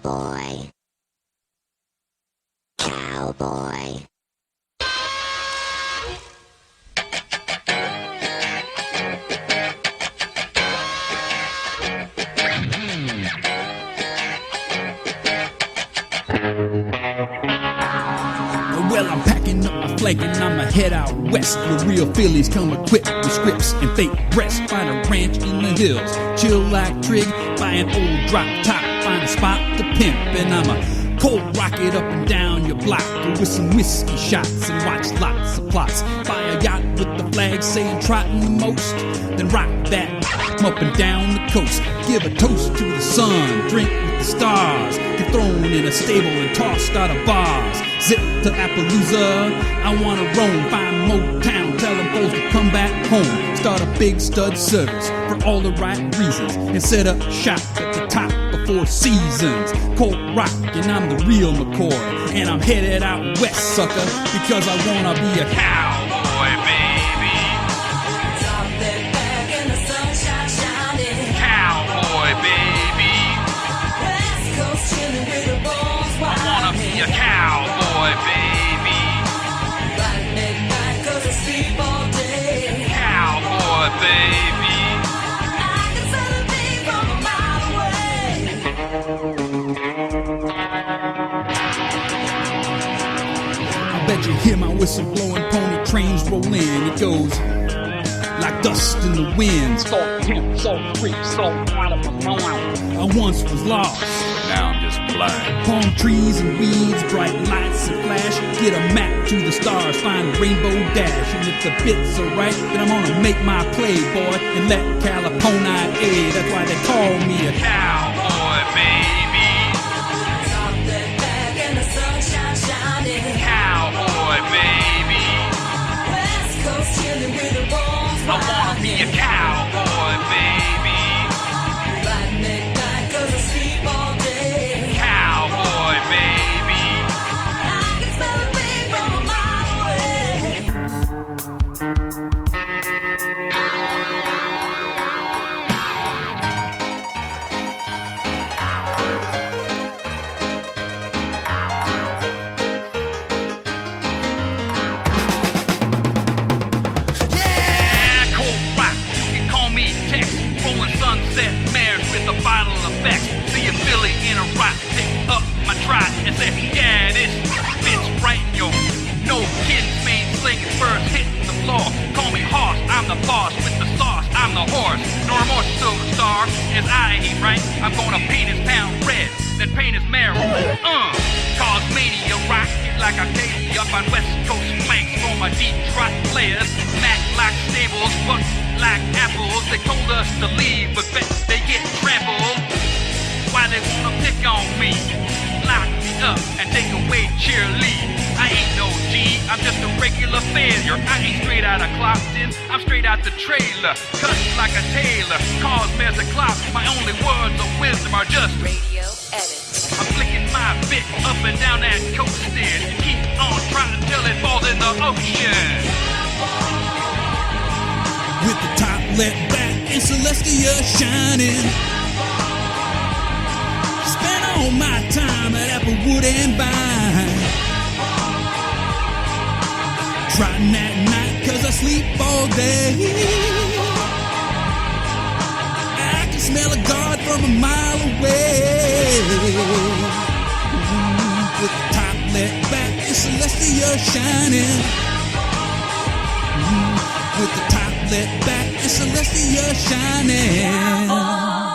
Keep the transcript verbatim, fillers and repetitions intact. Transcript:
Cowboy. Cowboy. Well, I'm packing up my flag and I'ma head out west, where real Phillies come equipped with scripts and fake breasts. Find a ranch in the hills, chill like Trig, buy an old drop top, find a spot to pimp, and I'ma cold rocket up and down your block with some whiskey shots and watch lots of plots. Buy a yacht with the flag saying trotting the most, then rock that up and down the coast. Give a toast to the sun, drink with the stars, get thrown in a stable and tossed out of bars. Zip to Appaloosa, I wanna roam, find Motown, tell them folks to come back home. Start a big stud service for all the right reasons, and set up shop at the top of Four Seasons. Colt rock, and I'm the real McCoy, and I'm headed out west, sucker, because I wanna be a cowboy, baby. Drop that back in the sunshine shining. Cowboy, baby. West Coast chilling with the bones I wanna be a wide. cowboy, baby. Right midnight 'cause I sleep all day. Cowboy, baby. I can smell the beat from a mile away. I bet you hear my whistle blowing, pony trains roll in. It goes like dust in the wind. So pimp, so free, so out of my mind. I once was lost. Now I'm just blind. Palm trees and weeds, bright lights and flash. Get a map to the stars, find the rainbow dash. And if the bits are right, then I'm gonna make my play, boy, and let California A. That's why they call me a cowboy, baby. Drop that back in the sunshine shining. Cowboy, baby. West Coast chilling with the bones I wanna be a cowboy, baby. Right midnight 'cause I sleep all day. Cowboy, baby. I can smell the beat from a mile away. Yeah, cold rock, you can call me Tex. Rolling sunset mares with the final effects. See a Philly in a rock, pick up my trot and say, yeah, this fits right in your. No kidding, main slinging first hitting the floor. Call me Hoss, I'm the boss with the sauce, I'm the horse. No remorse, silver star, as I ain't right. I'm gonna paint his town red, then paint his mare. Uh, cause mania rock it like I K up on West Coast flanks for my deep trot players. Mac like stables, buck like apples. They told us to leave, but bet they get trampled. Why they wanna pick on me? Lock me up and take away cheerlead. I ain't no G, I'm just a regular failure. I ain't straight out of Clopton, I'm straight out the trailer. Cut like a tailor, cause there's a clock. My only words of wisdom are just Radio edit. I'm flicking my bit up and down that coastin'. And keep on trying till it falls in the ocean. With the top let back and Celestia shining. Spend all my time at Applewood and Vine. Trotting at night 'cause I sleep all day. I can smell a guard from a mile away. With the top let back and Celestia shining. With the top let back and Celestia shining.